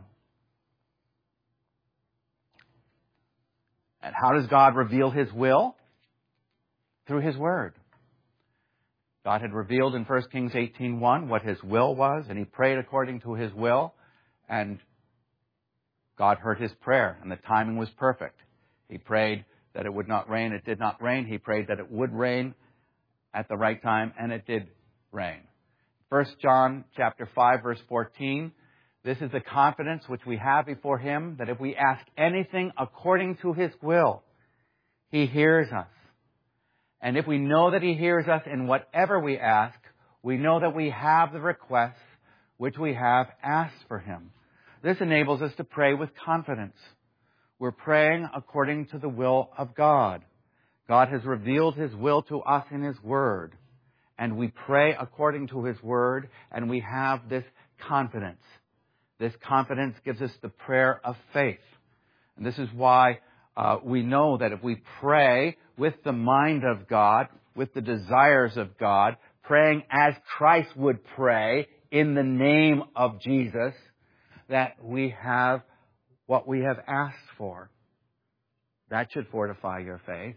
And how does God reveal his will? Through his word. God had revealed in 1 Kings 18:1 what his will was, and he prayed according to his will, and God heard his prayer, and the timing was perfect. He prayed that it would not rain. It did not rain. He prayed that it would rain at the right time, and it did rain. 1 John chapter 5, verse 14. This is the confidence which we have before him, that if we ask anything according to his will, he hears us. And if we know that he hears us in whatever we ask, we know that we have the requests which we have asked for him. This enables us to pray with confidence. We're praying according to the will of God. God has revealed his will to us in his word. And we pray according to his word, and we have this confidence. This confidence gives us the prayer of faith. And this is why we know that if we pray with the mind of God, with the desires of God, praying as Christ would pray in the name of Jesus, that we have what we have asked for. That should fortify your faith.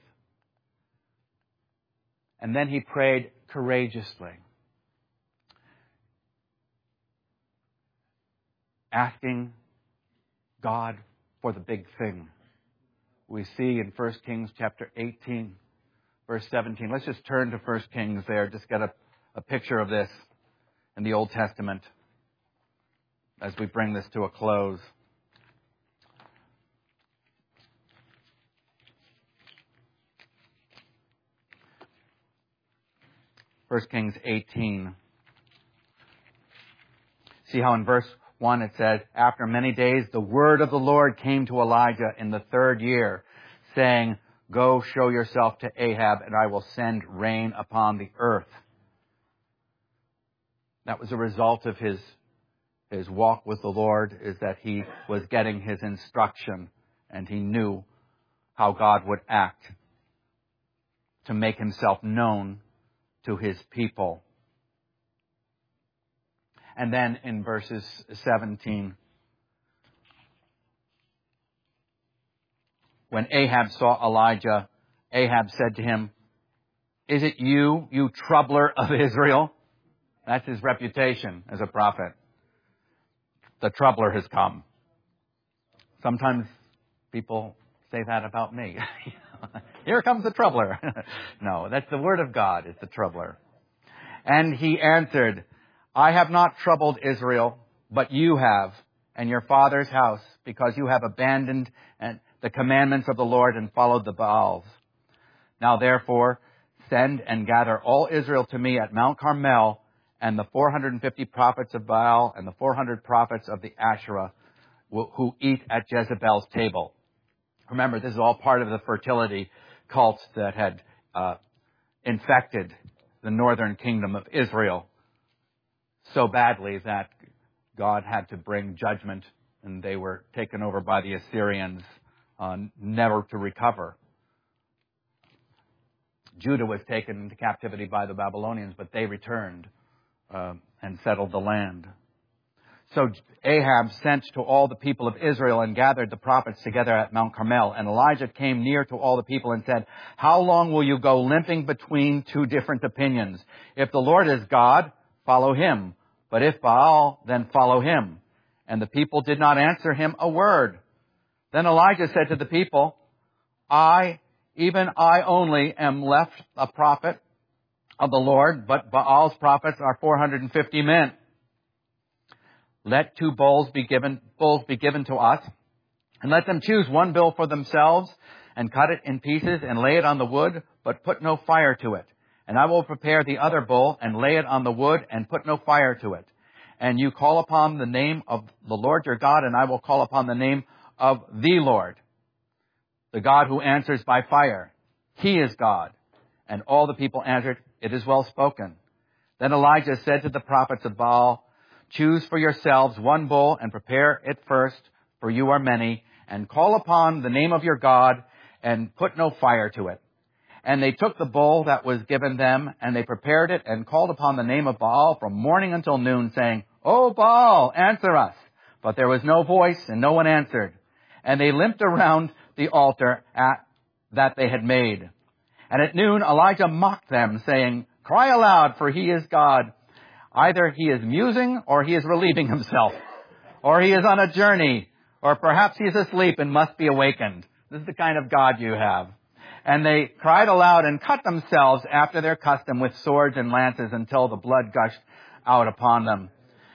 And then he prayed courageously, asking God for the big thing. We see in 1 Kings chapter 18, verse 17. Let's just turn to 1 Kings there, just get a picture of this in the Old Testament as we bring this to a close. 1 Kings 18. See how in verse 1 it says, after many days the word of the Lord came to Elijah in the 3rd year, saying, go show yourself to Ahab, and I will send rain upon the earth. That was a result of his walk with the Lord, is that he was getting his instruction, and he knew how God would act to make himself known to his people. And then in verses 17, when Ahab saw Elijah, Ahab said to him, Is it you, you troubler of Israel? That's his reputation as a prophet. The troubler has come. Sometimes people say that about me. Here comes the troubler. No, that's the word of God. It's the troubler. And he answered, I have not troubled Israel, but you have, and your father's house, because you have abandoned the commandments of the Lord and followed the Baals. Now therefore, send and gather all Israel to me at Mount Carmel, and the 450 prophets of Baal and the 400 prophets of the Asherah who eat at Jezebel's table. Remember, this is all part of the fertility cults that had infected the northern kingdom of Israel so badly that God had to bring judgment, and they were taken over by the Assyrians, never to recover. Judah was taken into captivity by the Babylonians, but they returned and settled the land. So Ahab sent to all the people of Israel and gathered the prophets together at Mount Carmel. And Elijah came near to all the people and said, how long will you go limping between two different opinions? If the Lord is God, follow him. But if Baal, then follow him. And the people did not answer him a word. Then Elijah said to the people, even I only am left a prophet of the Lord, but Baal's prophets are 450 men. Let 2 bulls be given to us, and let them choose one bull for themselves, and cut it in pieces, and lay it on the wood, but put no fire to it. And I will prepare the other bull, and lay it on the wood, and put no fire to it. And you call upon the name of the Lord your God, and I will call upon the name of the Lord, the God who answers by fire. He is God. And all the people answered, it is well spoken. Then Elijah said to the prophets of Baal, choose for yourselves one bull and prepare it first, for you are many, and call upon the name of your God and put no fire to it. And they took the bull that was given them, and they prepared it and called upon the name of Baal from morning until noon, saying, O Baal, answer us. But there was no voice, and no one answered. And they limped around the altar that they had made. And at noon Elijah mocked them, saying, cry aloud, for he is God. Either he is musing, or he is relieving himself, or he is on a journey, or perhaps he is asleep and must be awakened. This is the kind of God you have. And they cried aloud and cut themselves after their custom with swords and lances until the blood gushed out upon them.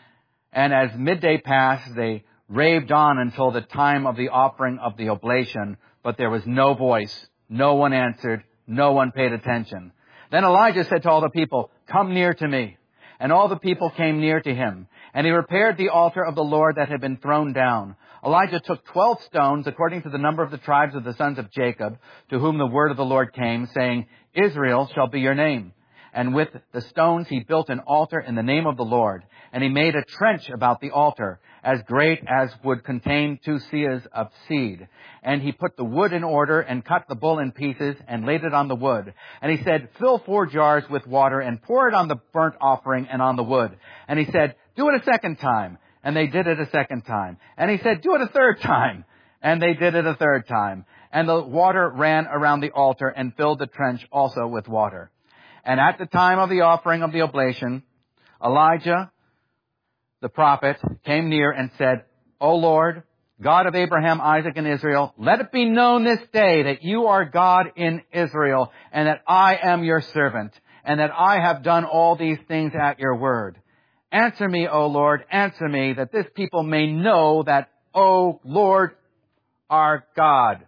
And as midday passed, they raved on until the time of the offering of the oblation, but there was no voice, no one answered, no one paid attention. Then Elijah said to all the people, come near to me. And all the people came near to him. And he repaired the altar of the Lord that had been thrown down. Elijah took 12 stones, according to the number of the tribes of the sons of Jacob, to whom the word of the Lord came, saying, Israel shall be your name. And with the stones he built an altar in the name of the Lord. And he made a trench about the altar, as great as would contain 2 seahs of seed. And he put the wood in order, and cut the bull in pieces, and laid it on the wood. And he said, fill 4 jars with water, and pour it on the burnt offering and on the wood. And he said, do it a second time. And they did it a second time. And he said, do it a third time. And they did it a third time. And the water ran around the altar, and filled the trench also with water. And at the time of the offering of the oblation, Elijah, the prophet, came near and said, O Lord, God of Abraham, Isaac, and Israel, let it be known this day that you are God in Israel, and that I am your servant, and that I have done all these things at your word. Answer me, O Lord, answer me, that this people may know that, O Lord, our God,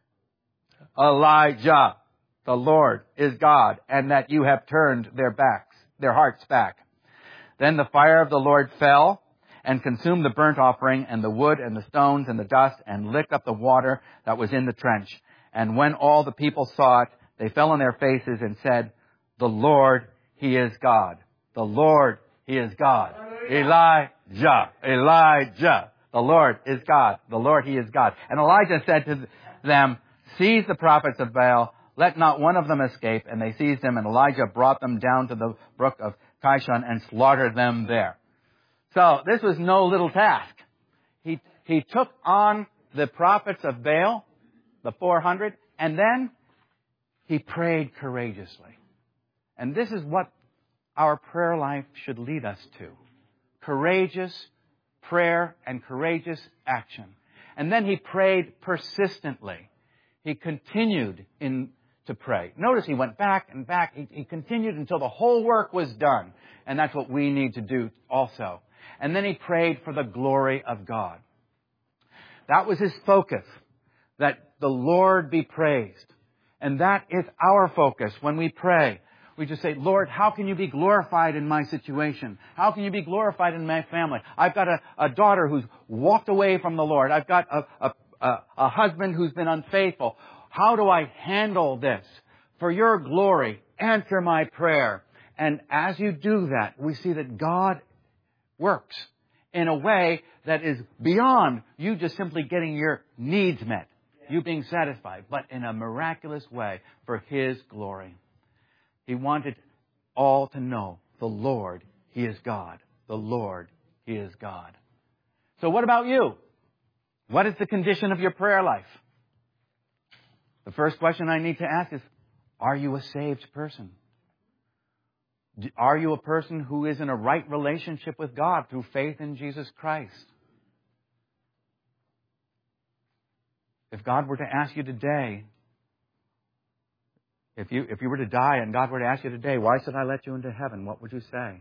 Elijah, the Lord is God, and that you have turned their hearts back. Then the fire of the Lord fell and consumed the burnt offering and the wood and the stones and the dust, and licked up the water that was in the trench. And when all the people saw it, they fell on their faces and said, the Lord, he is God. The Lord, he is God. Elijah, Elijah. The Lord is God. The Lord, he is God. And Elijah said to them, seize the prophets of Baal. Let not one of them escape. And they seized them, and Elijah brought them down to the brook of Kishon and slaughtered them there. So this was no little task. He took on the prophets of Baal, the 400, and then he prayed courageously. And this is what our prayer life should lead us to. Courageous prayer and courageous action. And then he prayed persistently. He continued to pray. Notice he went back and back. He continued until the whole work was done. And that's what we need to do also. And then he prayed for the glory of God. That was his focus, that the Lord be praised. And that is our focus when we pray. We just say, Lord, how can you be glorified in my situation? How can you be glorified in my family? I've got a daughter who's walked away from the Lord. I've got a husband who's been unfaithful. How do I handle this? For your glory, answer my prayer. And as you do that, we see that God works in a way that is beyond you just simply getting your needs met, you being satisfied, but in a miraculous way for His glory. He wanted all to know the Lord, He is God. The Lord, He is God. So what about you? What is the condition of your prayer life? The first question I need to ask is, are you a saved person? Are you a person who is in a right relationship with God through faith in Jesus Christ? If God were to ask you today, if you were to die and God were to ask you today, why should I let you into heaven? What would you say?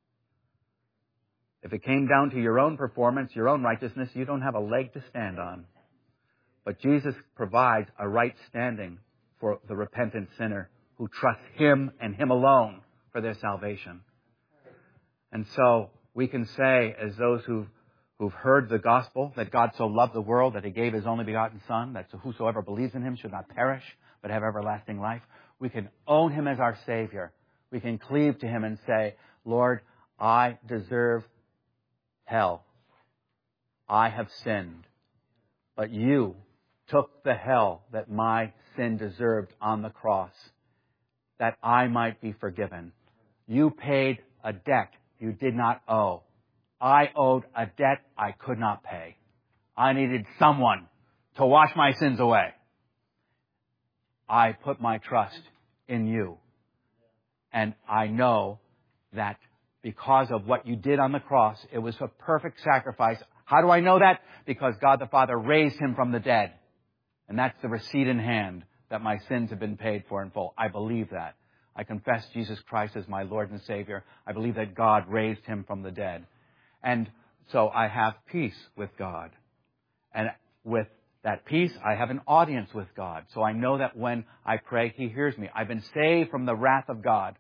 If it came down to your own performance, your own righteousness, you don't have a leg to stand on. But Jesus provides a right standing for the repentant sinner who trusts Him and Him alone for their salvation. And so we can say, as those who've heard the gospel, that God so loved the world that He gave His only begotten Son, that whosoever believes in Him should not perish, but have everlasting life. We can own Him as our Savior. We can cleave to Him and say, Lord, I deserve hell. I have sinned. But you took the hell that my sin deserved on the cross, that I might be forgiven. You paid a debt you did not owe. I owed a debt I could not pay. I needed someone to wash my sins away. I put my trust in you. And I know that because of what you did on the cross, it was a perfect sacrifice. How do I know that? Because God the Father raised Him from the dead. And that's the receipt in hand that my sins have been paid for in full. I believe that. I confess Jesus Christ as my Lord and Savior. I believe that God raised Him from the dead. And so I have peace with God. And with that peace, I have an audience with God. So I know that when I pray, He hears me. I've been saved from the wrath of God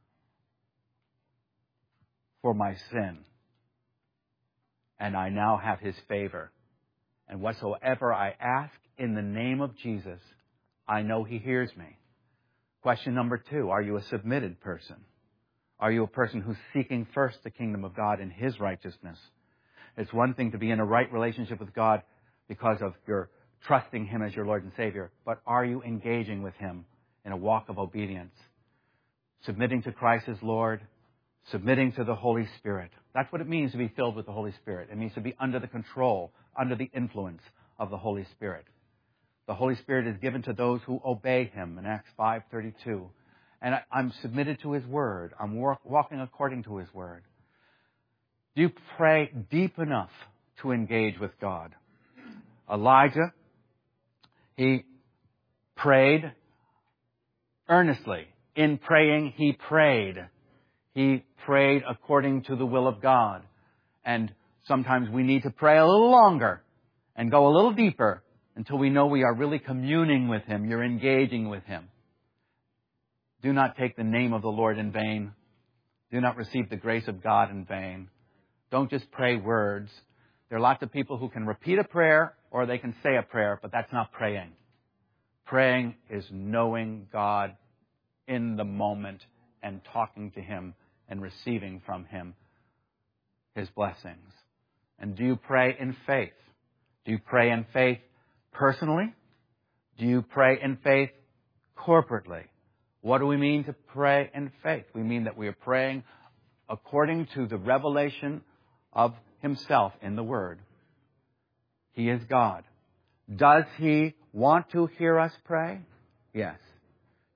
for my sin. And I now have His favor. And whatsoever I ask in the name of Jesus, I know He hears me. Question number 2, are you a submitted person? Are you a person who's seeking first the kingdom of God and His righteousness? It's one thing to be in a right relationship with God because of your trusting Him as your Lord and Savior, but are you engaging with Him in a walk of obedience? Submitting to Christ as Lord, submitting to the Holy Spirit. That's what it means to be filled with the Holy Spirit. It means to be under the control, under the influence of the Holy Spirit. The Holy Spirit is given to those who obey Him in Acts 5:32. And I'm submitted to His Word. I'm walking according to His Word. Do you pray deep enough to engage with God? Elijah, he prayed earnestly. In praying, he prayed. He prayed according to the will of God. And sometimes we need to pray a little longer and go a little deeper until we know we are really communing with Him. You're engaging with Him. Do not take the name of the Lord in vain. Do not receive the grace of God in vain. Don't just pray words. There are lots of people who can repeat a prayer or they can say a prayer, but that's not praying. Praying is knowing God in the moment and talking to Him and receiving from Him His blessings. And do you pray in faith? Do you pray in faith personally? Do you pray in faith corporately? What do we mean to pray in faith? We mean that we are praying according to the revelation of Himself in the Word. He is God. Does He want to hear us pray? Yes.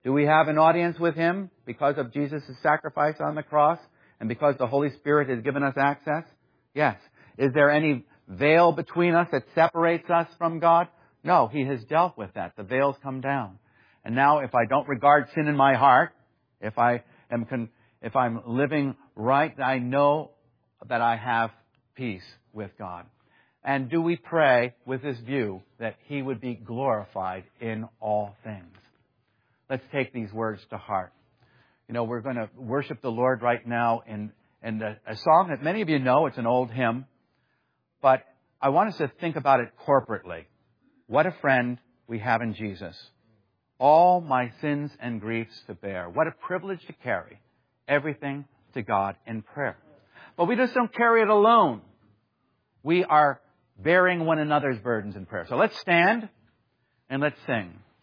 Do we have an audience with Him because of Jesus' sacrifice on the cross and because the Holy Spirit has given us access? Yes. Is there any veil between us that separates us from God? No, He has dealt with that. The veil's come down. And now if I don't regard sin in my heart, if I'm living right, I know that I have peace with God. And do we pray with this view that He would be glorified in all things? Let's take these words to heart. You know, we're going to worship the Lord right now in a song that many of you know. It's an old hymn. But I want us to think about it corporately. What a friend we have in Jesus. All my sins and griefs to bear. What a privilege to carry everything to God in prayer. But we just don't carry it alone. We are bearing one another's burdens in prayer. So let's stand and let's sing.